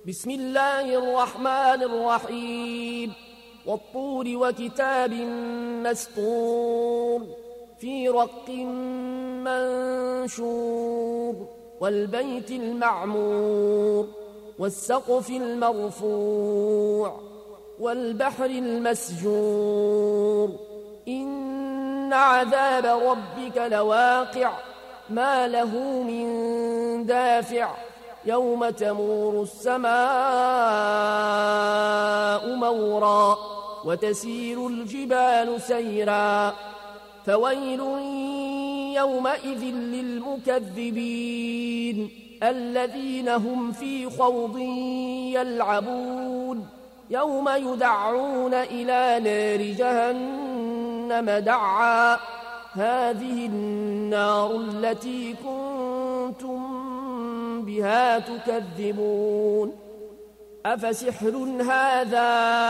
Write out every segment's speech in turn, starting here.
بسم الله الرحمن الرحيم والطور وكتاب مسطور في رق منشور والبيت المعمور والسقف المرفوع والبحر المسجور إن عذاب ربك لواقع ما له من دافع يوم تمور السماء مورا وتسير الجبال سيرا فويل يومئذ للمكذبين الذين هم في خوض يلعبون يوم يدعون إلى نار جهنم دعا هذه النار التي كنتم بها تكذبون أفسحر هذا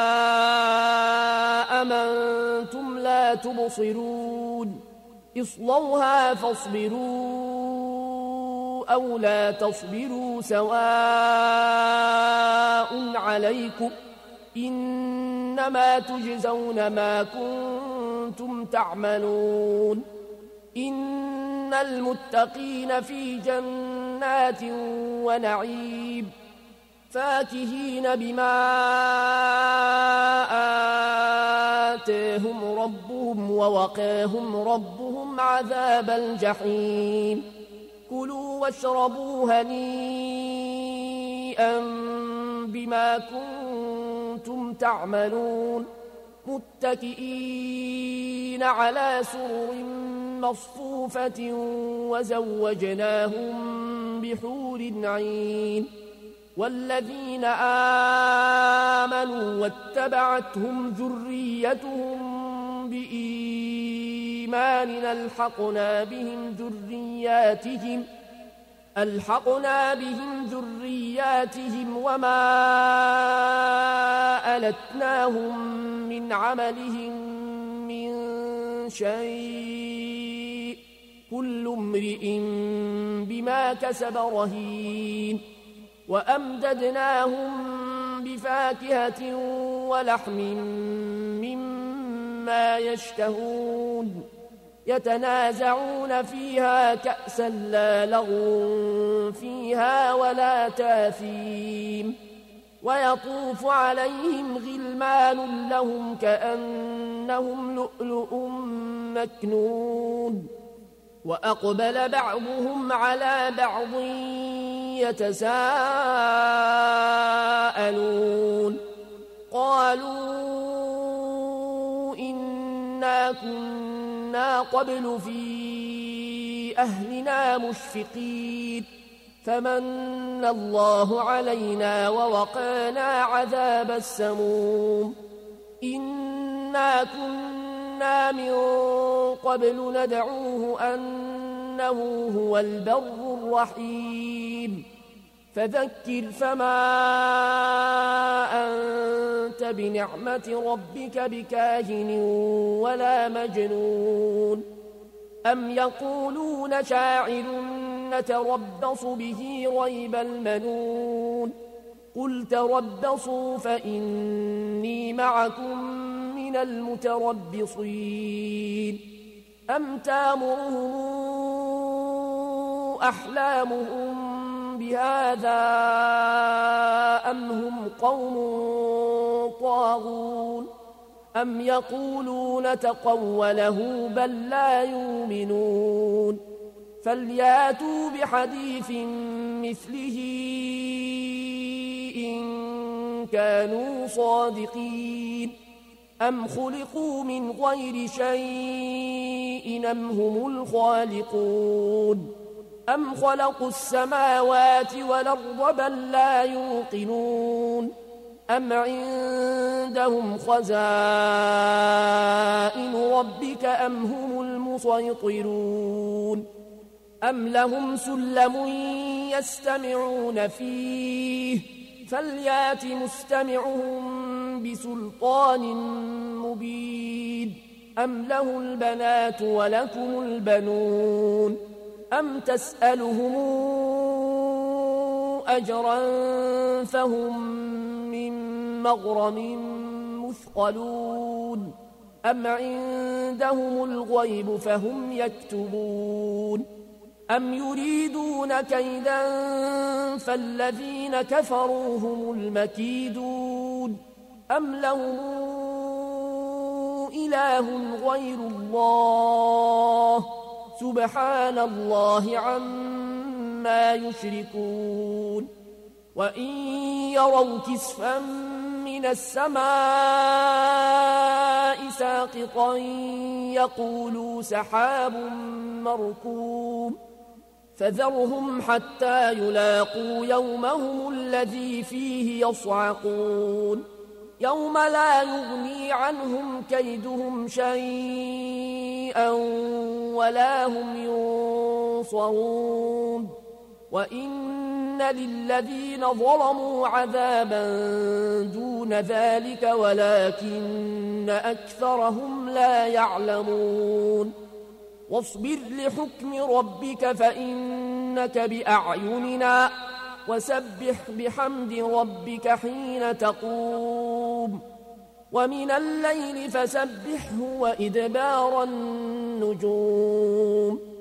أم أنتم لا تبصرون اصلوها فاصبروا أو لا تصبروا سواء عليكم إنما تجزون ما كنتم تعملون إن المتقين في جنات ونعيم فاكهين بما آتاهم ربهم ووقاهم ربهم عذاب الجحيم كلوا واشربوا هنيئا بما كنتم تعملون متكئين على سرر مصفوفة وزوجناهم بحور عين والذين آمنوا واتبعتهم ذريتهم بإيمان ألحقنا بهم ذرياتهم وما ألتناهم من عملهم من شيء كل امرئ بما كسب رهين وأمددناهم بفاكهة ولحم مما يشتهون يتنازعون فيها كأسا لا لغو فيها ولا تاثيم ويطوف عليهم غلمان لهم كأنهم لؤلؤ مكنون وأقبل بعضهم على بعض يتساءلون قالوا إنا كنا قبل في أهلنا مشفقين فمن الله علينا ووقانا عذاب السموم إنا كنا من قبل ندعوه أنه هو البر الرحيم فذكر فما أنت بنعمة ربك بكاهن ولا مجنون أم يقولون شاعر نتربص به ريب المنون قل تربصوا فإني معكم من المتربصين أم تامرهم أحلامهم بهذا أم هم قوم طاغون أم يقولون تقوله بل لا يؤمنون فلياتوا بحديث مثله إن كانوا صادقين أم خلقوا من غير شيء أم هم الخالقون أم خلقوا السماوات والأرض بل لا يوقنون أم عندهم خزائن ربك أم هم المسيطرون أم لهم سلم يستمعون فيه فليات مستمعهم بسلطان مبين أم له البنات ولكم البنون أم تسألهم أجرا فهم من مغرم مثقلون أم عندهم الغيب فهم يكتبون أم يريدون كيدا فالذين كفروا هم المكيدون أم لهم إله غير الله سبحان الله عما يشركون وإن يروا كسفا من السماء ساقطا يقولوا سحاب مركوم فذرهم حتى يلاقوا يومهم الذي فيه يصعقون يوم لا يغني عنهم كيدهم شيئا ولا هم ينصرون وإن للذين ظلموا عذابا دون ذلك ولكن أكثرهم لا يعلمون واصبر لحكم ربك فإنك بأعيننا وسبح بحمد ربك حين تقوم ومن الليل فسبحه وإدبار النجوم